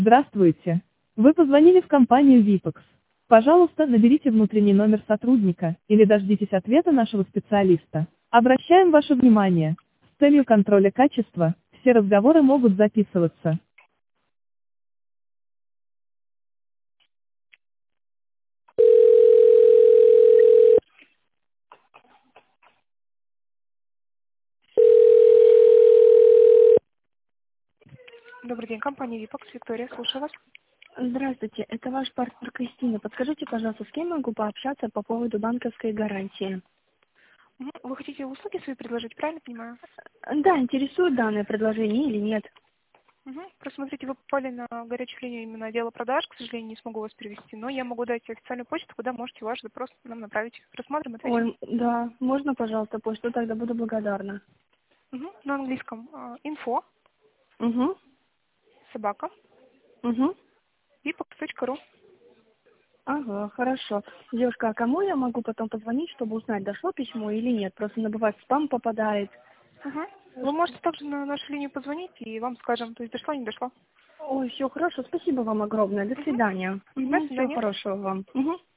Здравствуйте. Вы позвонили в компанию Vipex. Пожалуйста, наберите внутренний номер сотрудника или дождитесь ответа нашего специалиста. Обращаем ваше внимание. С целью контроля качества, все разговоры могут записываться. Добрый день, компания Vipex, Виктория, слушаю вас. Здравствуйте, это ваш партнер Кристина. Подскажите, пожалуйста, с кем могу пообщаться по поводу банковской гарантии? Вы хотите услуги свои предложить, правильно понимаю? Да, интересует данное предложение или нет? Просто смотрите, вы попали на горячую линию именно отдела продаж, к сожалению, не смогу вас перевести, но я могу дать официальную почту, куда можете ваш запрос нам направить. Рассмотрим, ответим. Ой, да, можно, пожалуйста, почту, тогда буду благодарна. На английском info, Угу, собака, угу. vipex.ru. Ага, хорошо. Девушка, а кому я могу потом позвонить, чтобы узнать, дошло письмо или нет? Просто на бывает в спам попадает. Вы можете также на нашу линию позвонить, и вам скажем, то есть дошло, не дошло. Ой, все хорошо, спасибо вам огромное. До свидания. До Угу, всего свидания. хорошего вам. Угу.